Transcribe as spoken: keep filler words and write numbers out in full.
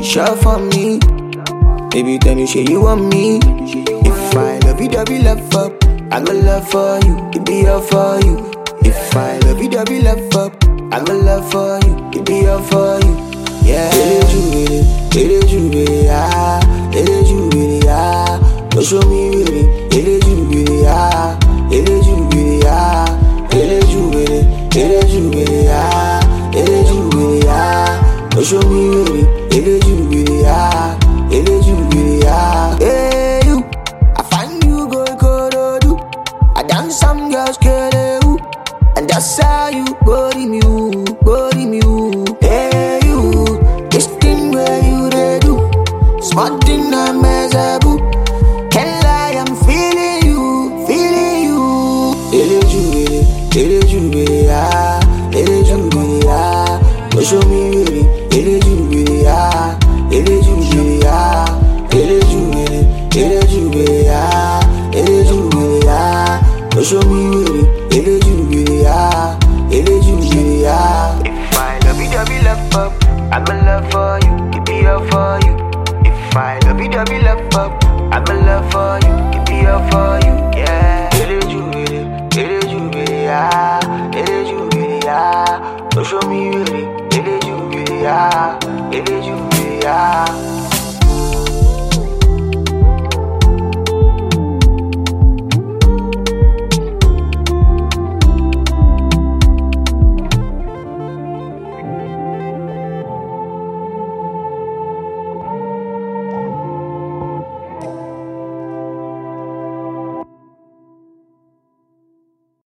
sure for me. Baby, tell me, say you want me. If I love you, double love up, I go love for you, it be all for you. If I love you, double love up, I go love for you, it be all for you. Yeah, it is you, it is you, ah, it is you, ah. Don't show me really, it is you, ah, it is you, ah, it is you, it is you, ah, it is you, ah. Don't show me really, it is you, ah, it is you, ah. Hey you, I find you go do. I dance some girls get you, and that's how you body me, body me. Hey you, this thing where you they do, smart thing I mess up. Can't lie, I'm feeling you, feeling you. It is you, it is you, ah, it is you, ah. Don't show me